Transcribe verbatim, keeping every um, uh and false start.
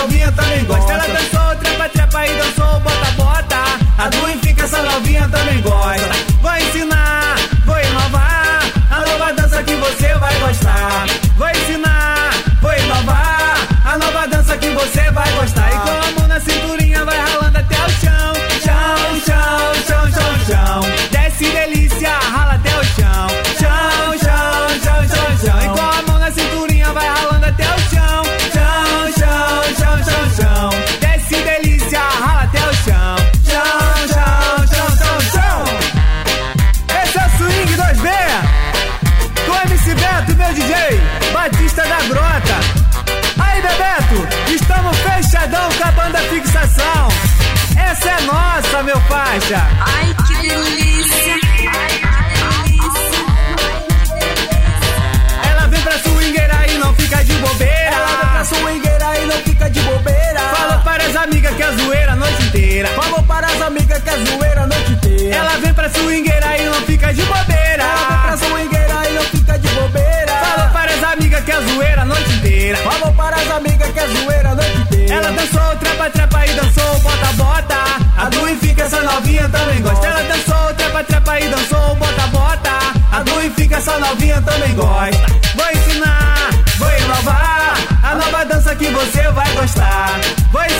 novinha também gosta. Ela dançou, trepa, trepa e dançou, bota, bota. A do fica, essa novinha também gosta. Vou ensinar, vou inovar, a nova dança que você vai gostar. Vou ensinar, vou inovar, a nova dança que você vai gostar. E com a mão na cinturinha vai ralando até o chão. Chão, chão, chão, chão, chão. Desce delícia, rala até o chão. Chão, chão, chão, chão, chão. E com a mão na cinturinha vai ralando até o chão. Chão, chão, chão, chão, chão. Desce delícia, rala até o chão. Chão, chão, chão, chão, chão. Esse é o Swing dois B com M C Beto e meu D J Batista da Grota. Aí, Bebeto, estamos fechadão com a banda Fixação. Essa é nossa, meu faixa. Ai, que delícia. Ai, que delícia. Ela vem pra swingueira e não fica de bobeira. Ela vem pra swingueira e não fica de bobeira. Falou para as amigas que é zoeira a noite inteira. Falou para as amigas que é zoeira a noite inteira. Ela vem pra swingueira e não fica de bobeira. Ela vem pra swingueira e não fica de bobeira. Falou para as amigas que é zoeira a noite inteira. Falou para as amigas que é zoeira a noite inteira. Ela dançou, trepa, trepa e dançou, bota, bota. A do fica, essa novinha também gosta. Ela dançou, trepa, trepa e dançou, bota, bota. A do fica, essa novinha também gosta. Vou ensinar, vou inovar, a nova dança que você vai gostar. Vou